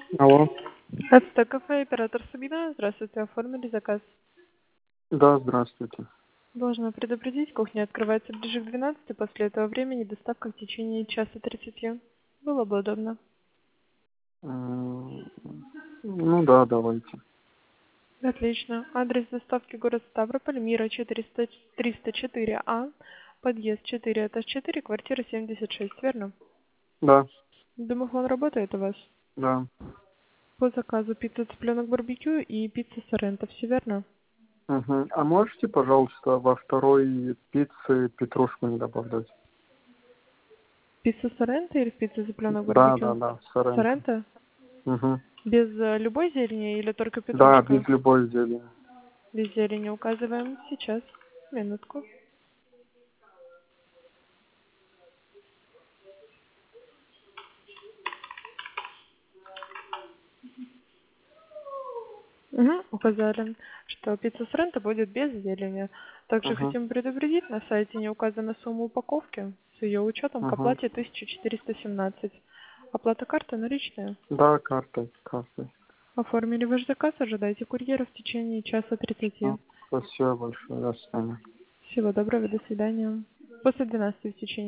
Алло. Это кафе, оператор Сабина. Здравствуйте, оформили заказ. Да, здравствуйте. Должна предупредить, кухня открывается ближе к 12, после этого времени доставка в течение часа 30. Было бы удобно. Ну да, давайте. Отлично. Адрес доставки город Ставрополь, Мира 400, 304А, подъезд 4, этаж 4, квартира 76, верно? Да, Домофон работает у вас? да. По заказу пицца цыпленок барбекю и пицца соренто, все верно? Угу. А можете, пожалуйста, во второй пицце петрушку не добавлять? Пицца соренто или пицца цыпленок Да, барбекю? да, да, соренто. Соренто? Угу. Без любой зелени или только Да, петрушка? без любой зелени. Без зелени указываем сейчас. Минутку. Угу, указали, что пицца с ренто будет без зелени. Также Угу. хотим предупредить, на сайте не указана сумма упаковки. С ее учетом к Угу. оплате 1417. Оплата карты наличная. Да, картой, картой. Оформили ваш заказ, ожидайте курьера в течение часа 30. Спасибо большое, до свидания. Всего доброго, до свидания. После 12 в течение